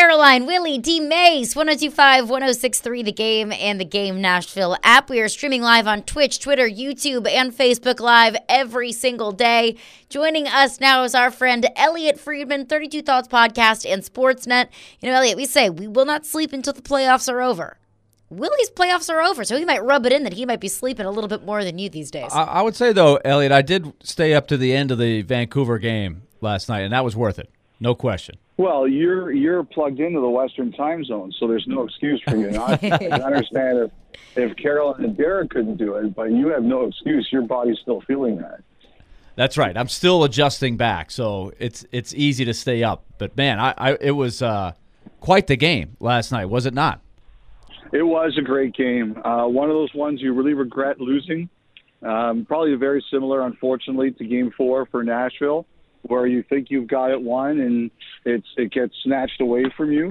Caroline, Willie, D. Mace, 1025, 1063 The Game, and the Game Nashville app. We are streaming live on Twitch, Twitter, YouTube, and Facebook Live every single day. Joining us now is our friend Elliot Friedman, 32 Thoughts Podcast and Sportsnet. You know, Elliot, we say we will not sleep until the playoffs are over. Willie's playoffs are over, so he might rub it in that he might be sleeping a little bit more than you these days. I would say, though, Elliot, I did stay up to the end of the Vancouver game last night, and that was worth it. No question. Well, you're plugged into the Western time zone, so there's no excuse for you not. I understand if Carolyn and Derek couldn't do it, but you have no excuse. Your body's still feeling that. That's right. I'm still adjusting back, so it's easy to stay up. But, man, it was quite the game last night, was it not? It was a great game. One of those ones you really regret losing. Probably very similar, unfortunately, to Game 4 for Nashville, where you think you've got it won and it gets snatched away from you.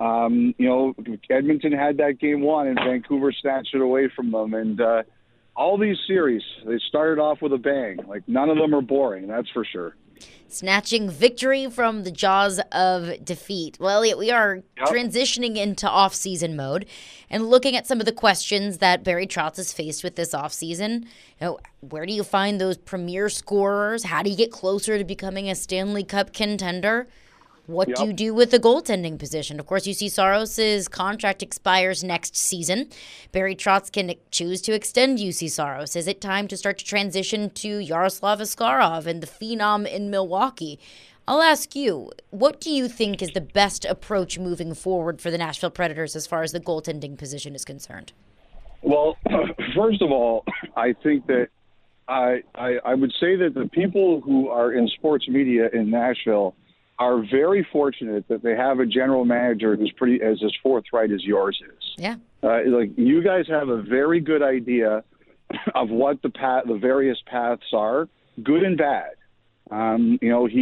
Edmonton had that game won and Vancouver snatched it away from them. And all these series, they started off with a bang. Like, none of them are boring, that's for sure. Snatching victory from the jaws of defeat. Well, Elliot, we are transitioning into off-season mode and looking at some of the questions that Barry Trotz has faced with this off-season. Where do you find those premier scorers? How do you get closer to becoming a Stanley Cup contender? What do you do with the goaltending position? Of course, UC Saros' contract expires next season. Barry Trotz can choose to extend UC Saros. Is it time to start to transition to Yaroslav Askarov and the phenom in Milwaukee? I'll ask you, what do you think is the best approach moving forward for the Nashville Predators as far as the goaltending position is concerned? Well, first of all, I think that I would say that the people who are in sports media in Nashville are very fortunate that they have a general manager who's as forthright as yours is. Yeah. You guys have a very good idea of what the various paths are, good and bad. I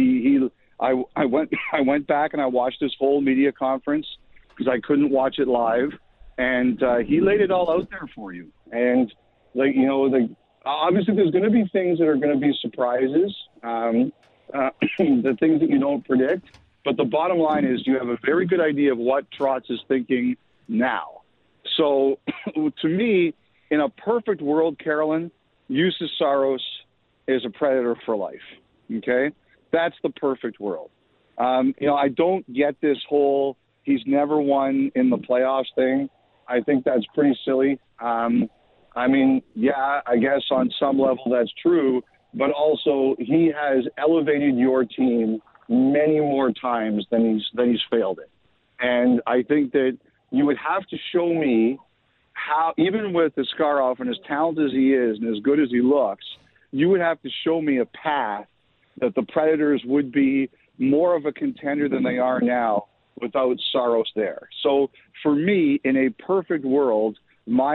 went back and I watched this whole media conference because I couldn't watch it live, and he laid it all out there for you. And obviously there's going to be things that are going to be surprises. The things that you don't predict. But the bottom line is you have a very good idea of what Trotz is thinking now. So to me, in a perfect world, Carolyn, Juuse Saros is a Predator for life. Okay? That's the perfect world. I don't get this whole he's never won in the playoffs thing. I think that's pretty silly. I guess on some level that's true. But also, he has elevated your team many more times than he's failed it. And I think that you would have to show me how, even with Askarov and as talented as he is and as good as he looks, you would have to show me a path that the Predators would be more of a contender than they are now without Saros there. So for me, in a perfect world, my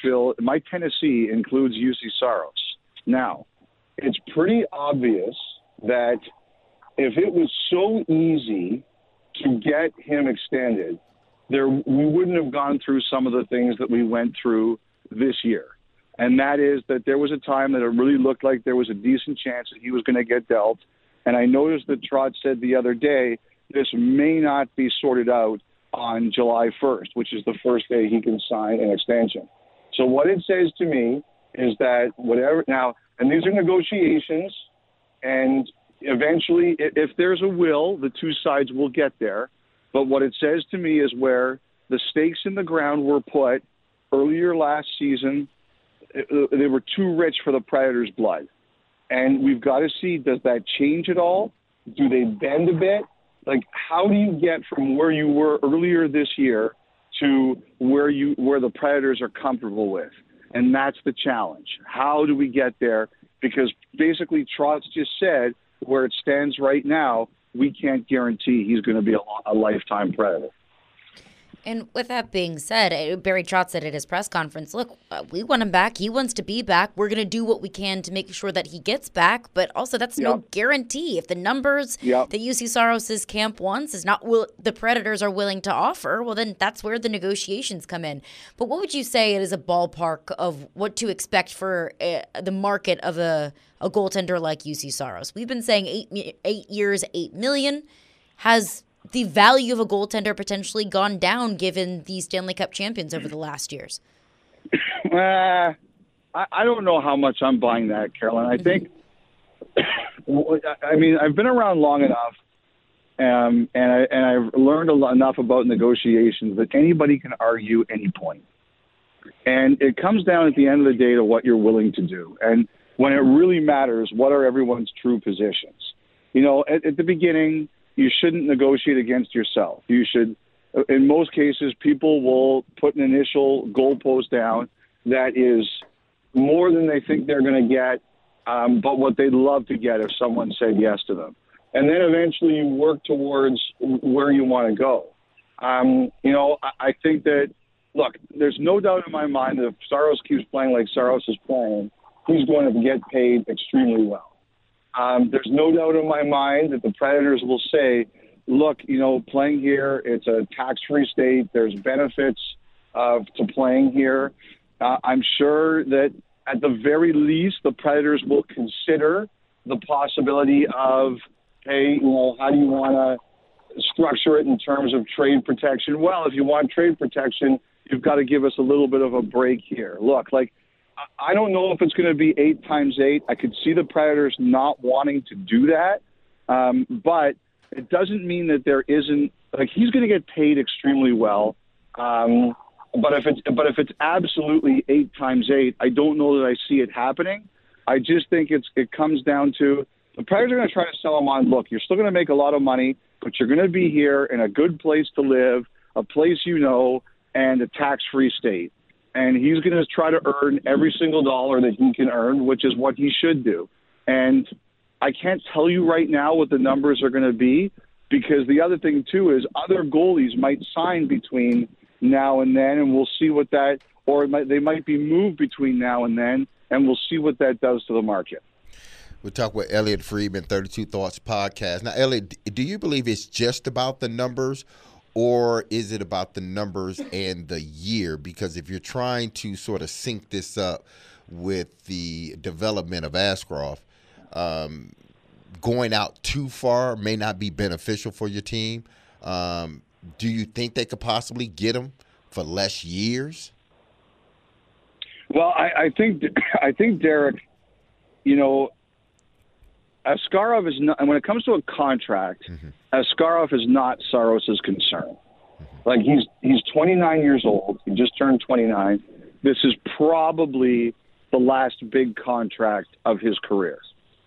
Tennessee includes UC Saros. Now, it's pretty obvious that if it was so easy to get him extended, we wouldn't have gone through some of the things that we went through this year. And that is that there was a time that it really looked like there was a decent chance that he was going to get dealt. And I noticed that Trotz said the other day, this may not be sorted out on July 1st, which is the first day he can sign an extension. So what it says to me is that and these are negotiations, and eventually, if there's a will, the two sides will get there. But what it says to me is where the stakes in the ground were put earlier last season, they were too rich for the Predators' blood. And we've got to see, does that change at all? Do they bend a bit? Like, how do you get from where you were earlier this year to where the Predators are comfortable with? And that's the challenge. How do we get there? Because basically Trotz just said where it stands right now, we can't guarantee he's going to be a lifetime Predator. And with that being said, Barry Trotz said at his press conference, look, we want him back. He wants to be back. We're going to do what we can to make sure that he gets back. But also, that's no guarantee. If the numbers that UC Saros' camp wants is not the Predators are willing to offer, well, then that's where the negotiations come in. But what would you say is a ballpark of what to expect for the market of a goaltender like UC Saros? We've been saying 8 years, $8 million. Has the value of a goaltender potentially gone down given the Stanley Cup champions over the last years? I don't know how much I'm buying that, Carolyn. I think, I mean, I've been around long enough, and I've learned enough about negotiations that anybody can argue any point. And it comes down at the end of the day to what you're willing to do. And when it really matters, what are everyone's true positions? You know, at the beginning, you shouldn't negotiate against yourself. You should, in most cases, people will put an initial goalpost down that is more than they think they're going to get, but what they'd love to get if someone said yes to them. And then eventually you work towards where you want to go. You know, I think that, look, there's no doubt in my mind that if Saros keeps playing like Saros is playing, he's going to get paid extremely well. There's no doubt in my mind that the Predators will say, look, you know, playing here, it's a tax-free state. There's benefits to playing here. I'm sure that at the very least, the Predators will consider the possibility of, hey, you know, how do you want to structure it in terms of trade protection? Well, if you want trade protection, you've got to give us a little bit of a break here. Look, like, I don't know if it's going to be 8 times 8. I could see the Predators not wanting to do that, but it doesn't mean that there isn't, like, he's going to get paid extremely well. But if it's absolutely 8 times 8, I don't know that I see it happening. I just think it comes down to the Predators are going to try to sell him on, look, you're still going to make a lot of money, but you're going to be here in a good place to live, a place you know, and a tax-free state. And he's going to try to earn every single dollar that he can earn, which is what he should do. And I can't tell you right now what the numbers are going to be, because the other thing, too, is other goalies might sign between now and then, and we'll see what that – or they might be moved between now and then, and we'll see what that does to the market. We'll talk with Elliotte Friedman, 32 Thoughts Podcast. Now, Elliotte, do you believe it's just about the numbers, or is it about the numbers and the year? Because if you're trying to sort of sync this up with the development of Askarov, going out too far may not be beneficial for your team. Do you think they could possibly get him for less years? Well, I think Derek, you know, Askarov is not, and when it comes to a contract, Askarov is not Saros's concern. Like, he's 29 years old. He just turned 29. This is probably the last big contract of his career.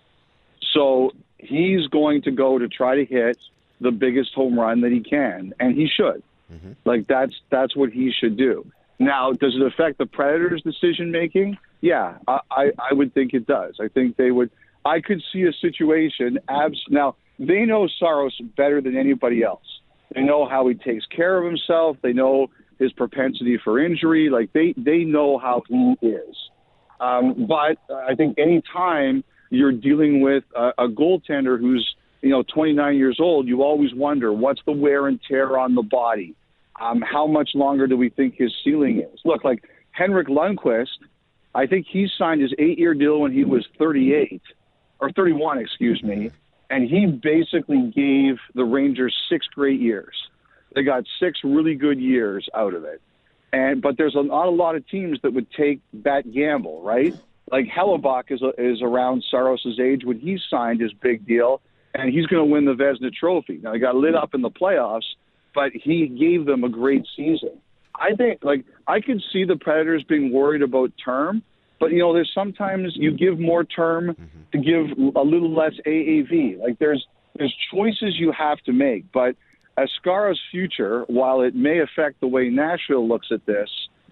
So he's going to go to try to hit the biggest home run that he can, and he should. Like, that's what he should do. Now, does it affect the Predators' decision-making? Yeah, I would think it does. I think they would. I could see a situation. Now, they know Saros better than anybody else. They know how he takes care of himself. They know his propensity for injury. Like, they know how he is. But I think any time you're dealing with a goaltender who's, you know, 29 years old, you always wonder, what's the wear and tear on the body? How much longer do we think his ceiling is? Look, like Henrik Lundqvist, I think he signed his 8-year deal when he was 38, or 31, excuse me, and he basically gave the Rangers 6 great years. They got 6 really good years out of it. But there's not a lot of teams that would take that gamble, right? Like Hellebuck is around Saros' age when he signed his big deal, and he's going to win the Vezina Trophy. Now, he got lit up in the playoffs, but he gave them a great season. I think, like, I could see the Predators being worried about term, but, you know, there's sometimes you give more term to give a little less AAV. Like, there's choices you have to make. But Askarov's future, while it may affect the way Nashville looks at this,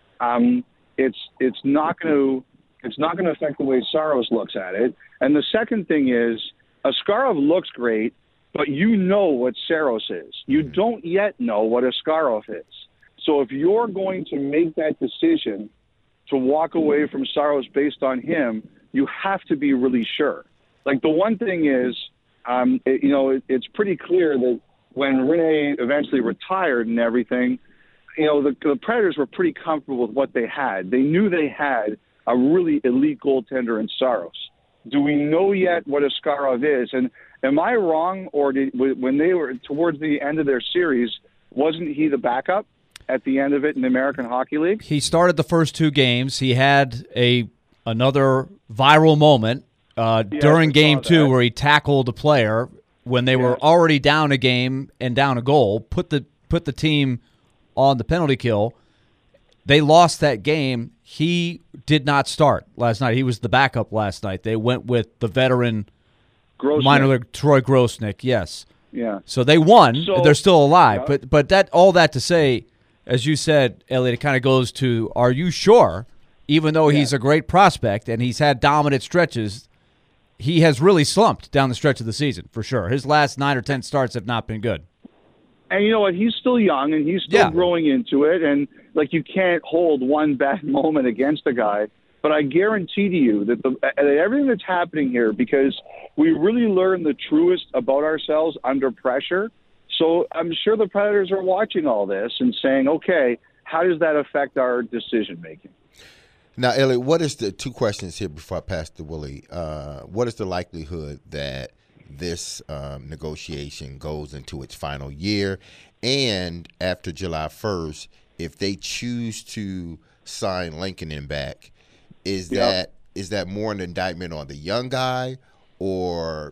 it's not going to affect the way Saros looks at it. And the second thing is, Askarov looks great, but you know what Saros is. You don't yet know what Askarov is. So if you're going to make that decision to walk away from Saros based on him, you have to be really sure. Like, the one thing is, it's pretty clear that when Rene eventually retired and everything, you know, the Predators were pretty comfortable with what they had. They knew they had a really elite goaltender in Saros. Do we know yet what Askarov is? And am I wrong, or when they were towards the end of their series, wasn't he the backup at the end of it in the American Hockey League? He started the first 2 games. He had another viral moment during Game 2 where he tackled a player when they were already down a game and down a goal, put the team on the penalty kill. They lost that game. He did not start last night. He was the backup last night. They went with the veteran minor league Troy Grosnick, yes. Yeah. So they won. So, they're still alive. Yeah. But that all that to say, as you said, Elliot, it kind of goes to, are you sure, even though he's a great prospect and he's had dominant stretches, he has really slumped down the stretch of the season, for sure. His last 9 or 10 starts have not been good. And you know what? He's still young, and he's still growing into it. And, like, you can't hold one bad moment against a guy. But I guarantee to you that everything that's happening here, because we really learn the truest about ourselves under pressure. So I'm sure the Predators are watching all this and saying, okay, how does that affect our decision-making? Now, Elliot, what is the 2 questions here before I pass to Willie? What is the likelihood that this negotiation goes into its final year? And after July 1st, if they choose to sign Lankinen back, is that more an indictment on the young guy, or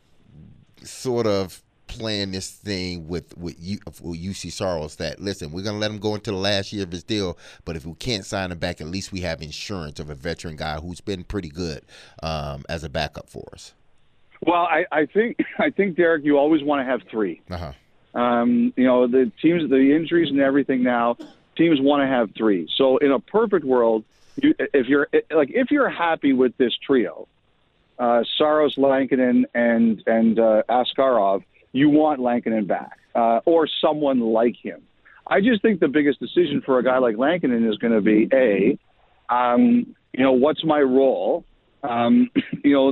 sort of playing this thing with UC Saros that, listen, we're going to let him go into the last year of his deal, but if we can't sign him back, at least we have insurance of a veteran guy who's been pretty good as a backup for us? Well, I think Derek, you always want to have 3. Uh-huh. You know, the teams, the injuries and everything now, teams want to have 3. So in a perfect world, if you're happy with this trio, Saros, Lankinen, and Askarov, you want Lankinen back, or someone like him. I just think the biggest decision for a guy like Lankinen is going to be you know, what's my role? You know,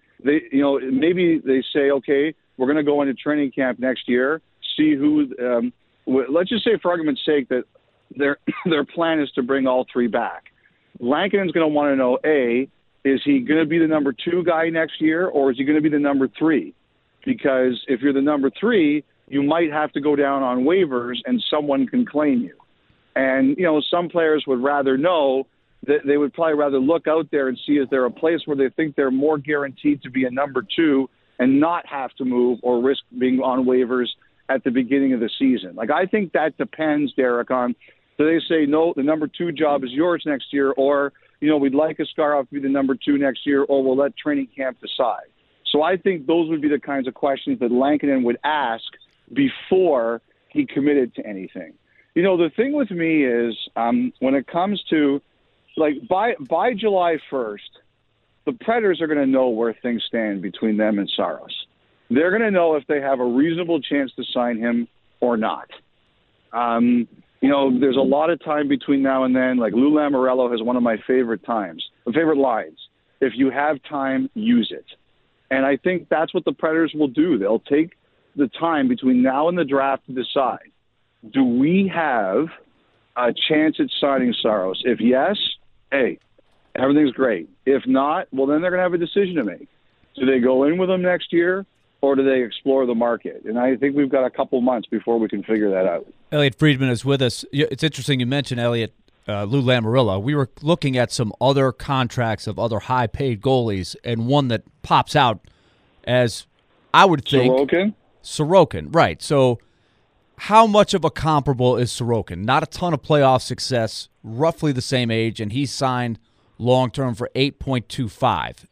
maybe they say, okay, we're going to go into training camp next year, see who. Let's just say, for argument's sake, that their plan is to bring all 3 back. Lankinen's going to want to know, is he going to be the number 2 guy next year, or is he going to be the number 3? Because if you're the number 3, you might have to go down on waivers and someone can claim you. And, you know, some players would rather know that they would probably rather look out there and see, is there a place where they think they're more guaranteed to be a number 2 and not have to move or risk being on waivers at the beginning of the season. Like, I think that depends, Derek, on, do they say, no, the number 2 job is yours next year, or, you know, we'd like Askarov to be the number 2 next year, or we'll let training camp decide. So I think those would be the kinds of questions that Lankinen would ask before he committed to anything. You know, the thing with me is when it comes to, like, by July 1st, the Predators are going to know where things stand between them and Saros. They're going to know if they have a reasonable chance to sign him or not. You know, there's a lot of time between now and then. Like, Lou Lamoriello has one of my favorite lines. If you have time, use it. And I think that's what the Predators will do. They'll take the time between now and the draft to decide, do we have a chance at signing Saros? If yes, hey, everything's great. If not, well, then they're going to have a decision to make. Do they go in with him next year, or do they explore the market? And I think we've got a couple months before we can figure that out. Elliot Friedman is with us. It's interesting you mentioned, Elliot, Lou Lamoriello. We were looking at some other contracts of other high-paid goalies, and one that pops out as, I would think, Sorokin, right. So how much of a comparable is Sorokin? Not a ton of playoff success, roughly the same age, and he's signed long-term for $8.25.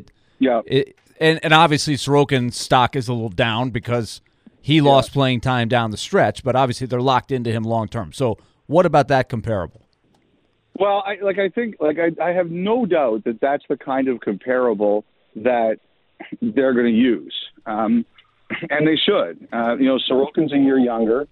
And obviously Sorokin's stock is a little down because he lost playing time down the stretch, but obviously they're locked into him long-term. So what about that comparable? Well, I have no doubt that that's the kind of comparable that they're going to use. And they should. You know, Sorokin's a year younger.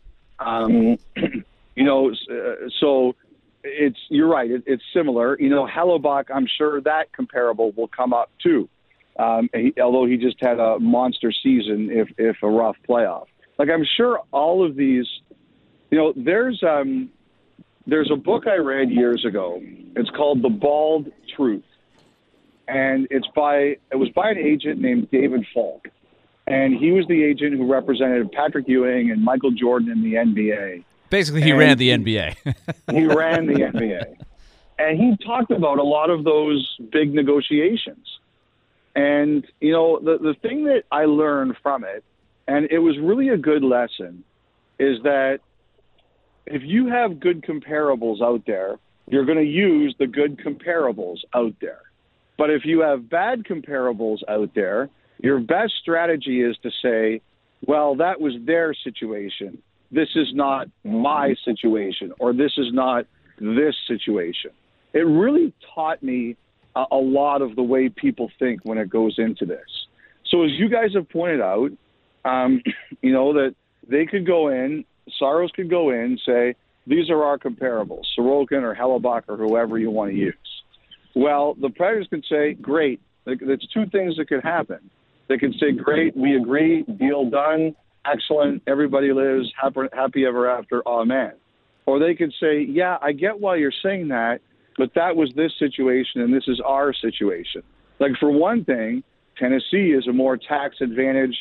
You know, so you're right. It's similar. You know, Hellebuck, I'm sure that comparable will come up too. Although he just had a monster season, if a rough playoff. Like, I'm sure all of these, you know, there's a book I read years ago. It's called The Bald Truth. and it was by an agent named David Falk, and he was the agent who represented Patrick Ewing and Michael Jordan in the NBA. Basically, he ran the NBA. He ran the NBA, and he talked about a lot of those big negotiations. And the thing that I learned from it, and it was really a good lesson, is that if you have good comparables out there, you're going to use the good comparables out there. But if you have bad comparables out there, your best strategy is to say, well, that was their situation. This is not my situation, or this is not this situation. It really taught me a lot of the way people think when it goes into this. So as you guys have pointed out, that they could go in, Saros could go in and say, these are our comparables, Sorokin or Hellebuyck or whoever you want to use. Well, the Predators could say, great. That's two things that could happen. They could say, great, we agree, deal done, excellent, everybody lives, happy ever after, amen. Or they could say, yeah, I get why you're saying that, but that was this situation and this is our situation. Like, for one thing, Tennessee is a more tax-advantaged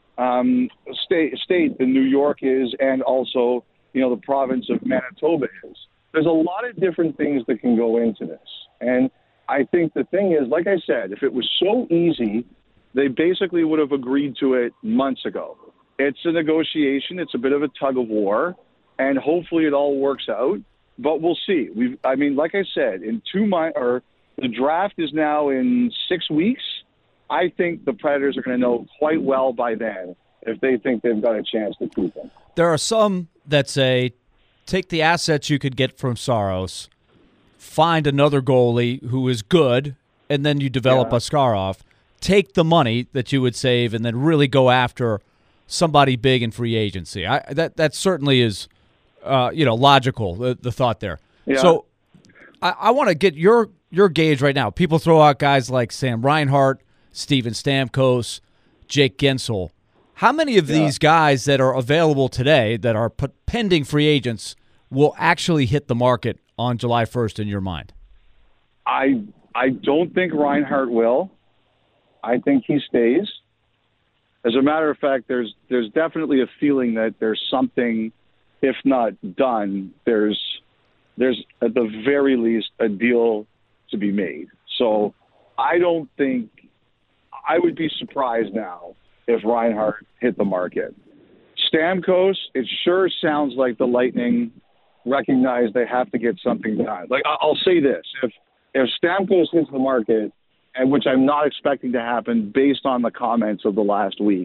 state than New York is, and also, the province of Manitoba is. There's a lot of different things that can go into this. And I think the thing is, like I said, if it was so easy, they basically would have agreed to it months ago. It's a negotiation. It's a bit of a tug of war, and hopefully it all works out. But we'll see. Like I said, in 2 months, or the draft is now in 6 weeks. I think the Predators are going to know quite well by then if they think they've got a chance to keep him. There are some that say, take the assets you could get from Saros, find another goalie who is good, and then you develop Askarov. Take the money that you would save and then really go after somebody big in free agency. That certainly is, logical, the thought there. Yeah. So I want to get your gauge right now. People throw out guys like Sam Reinhart, Steven Stamkos, Jake Gensel. How many of these guys that are available today that are pending free agents will actually hit the market on July 1st in your mind? I don't think Reinhart will. I think he stays. As a matter of fact, there's definitely a feeling that there's something, if not done, there's at the very least a deal to be made. So I don't think, I would be surprised now if Reinhart hit the market. Stamkos, it sure sounds like the Lightning recognize they have to get something done. Like, I'll say this, if Stamkos hits the market, and which I'm not expecting to happen based on the comments of the last week,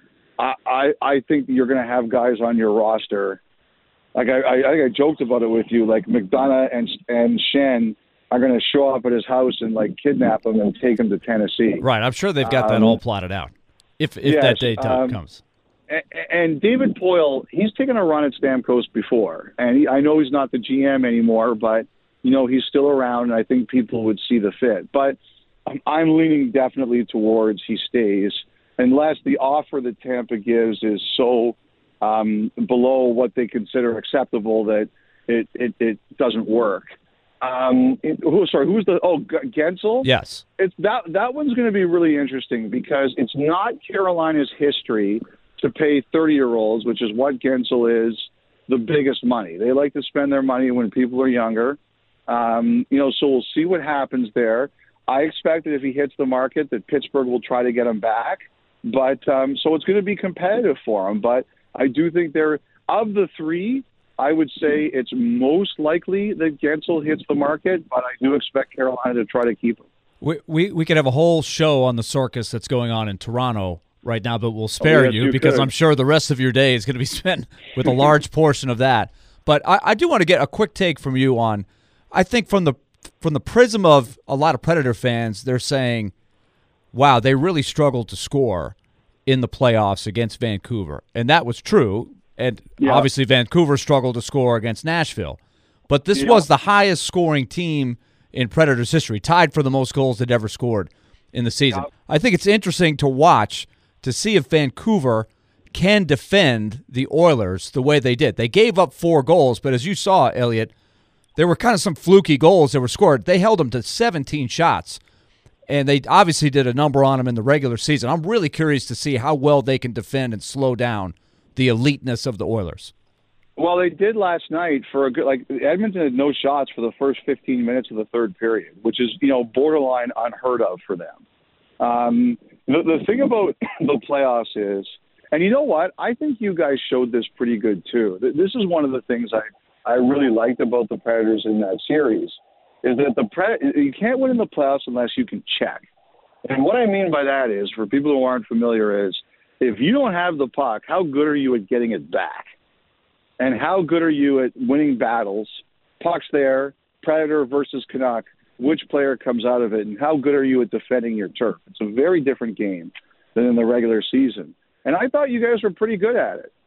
I think you're going to have guys on your roster. Like I joked about it with you, like McDonough and Shen are going to show up at his house and like kidnap him and take him to Tennessee. Right. I'm sure they've got that all plotted out if yes, that day comes. And David Poile, he's taken a run at Stamkos before, and I know he's not the GM anymore, but he's still around, and I think people would see the fit. But I'm leaning definitely towards he stays, unless the offer that Tampa gives is so below what they consider acceptable that it doesn't work. Who's Gensel? Yes. It's that one's going to be really interesting because it's not Carolina's history to pay 30-year-olds, which is what Gensel is, the biggest money. They like to spend their money when people are younger. So we'll see what happens there. I expect that if he hits the market that Pittsburgh will try to get him back. But so it's going to be competitive for him. But I do think of the three, I would say it's most likely that Gensel hits the market, but I do expect Carolina to try to keep him. We could have a whole show on the circus that's going on in Toronto right now, but we'll spare you because I'm sure the rest of your day is going to be spent with a large portion of that. But I do want to get a quick take from you on, I think from the prism of a lot of Predator fans, they're saying, wow, they really struggled to score in the playoffs against Vancouver. And that was true. And obviously Vancouver struggled to score against Nashville. But this was the highest scoring team in Predators history, tied for the most goals they'd ever scored in the season. I think it's interesting to watch to see if Vancouver can defend the Oilers the way they did. They gave up 4 goals, but as you saw, Elliot, there were kind of some fluky goals that were scored. They held them to 17 shots. And they obviously did a number on them in the regular season. I'm really curious to see how well they can defend and slow down the eliteness of the Oilers. Well, they did last night for a good, like, Edmonton had no shots for the first 15 minutes of the third period, which is, borderline unheard of for them. The thing about the playoffs is, and you know what? I think you guys showed this pretty good too. This is one of the things I really liked about the Predators in that series, is that you can't win in the playoffs unless you can check. And what I mean by that is, for people who aren't familiar, is if you don't have the puck, how good are you at getting it back? And how good are you at winning battles? Puck's there, Predator versus Canuck, which player comes out of it, and how good are you at defending your turf? It's a very different game than in the regular season. And I thought you guys were pretty good at it.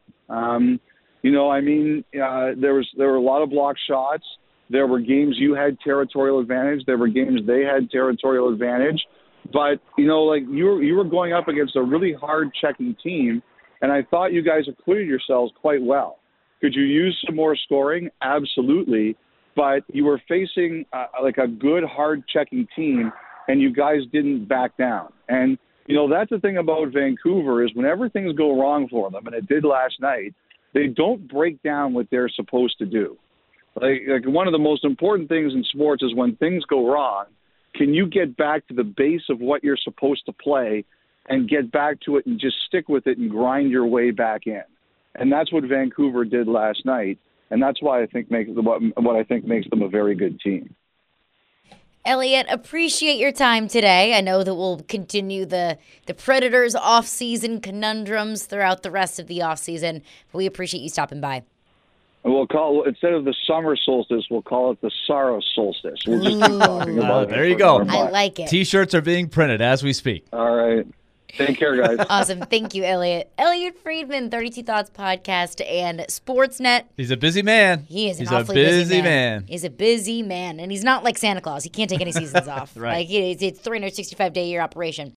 There were a lot of block shots. There were games you had territorial advantage. There were games they had territorial advantage. But, you were going up against a really hard-checking team, and I thought you guys acquitted yourselves quite well. Could you use some more scoring? Absolutely. But you were facing a good, hard-checking team, and you guys didn't back down. And, that's the thing about Vancouver is whenever things go wrong for them, and it did last night, they don't break down what they're supposed to do. Like one of the most important things in sports is when things go wrong, can you get back to the base of what you're supposed to play and get back to it and just stick with it and grind your way back in? And that's what Vancouver did last night, and that's why I think makes them a very good team. Elliot, appreciate your time today. I know that we'll continue the Predators off-season conundrums throughout the rest of the off-season, but we appreciate you stopping by. We'll instead of the summer solstice, we'll call it the sorrow solstice. We'll just keep talking about it. There you go. I like it. T-shirts are being printed as we speak. All right. Take care, guys. Awesome. Thank you, Elliot. Elliot Friedman, 32 Thoughts Podcast and Sportsnet. He's a busy man. He is an He's awfully busy man. He's a busy man. And he's not like Santa Claus. He can't take any seasons off. Right. It's a 365-day-a-year operation.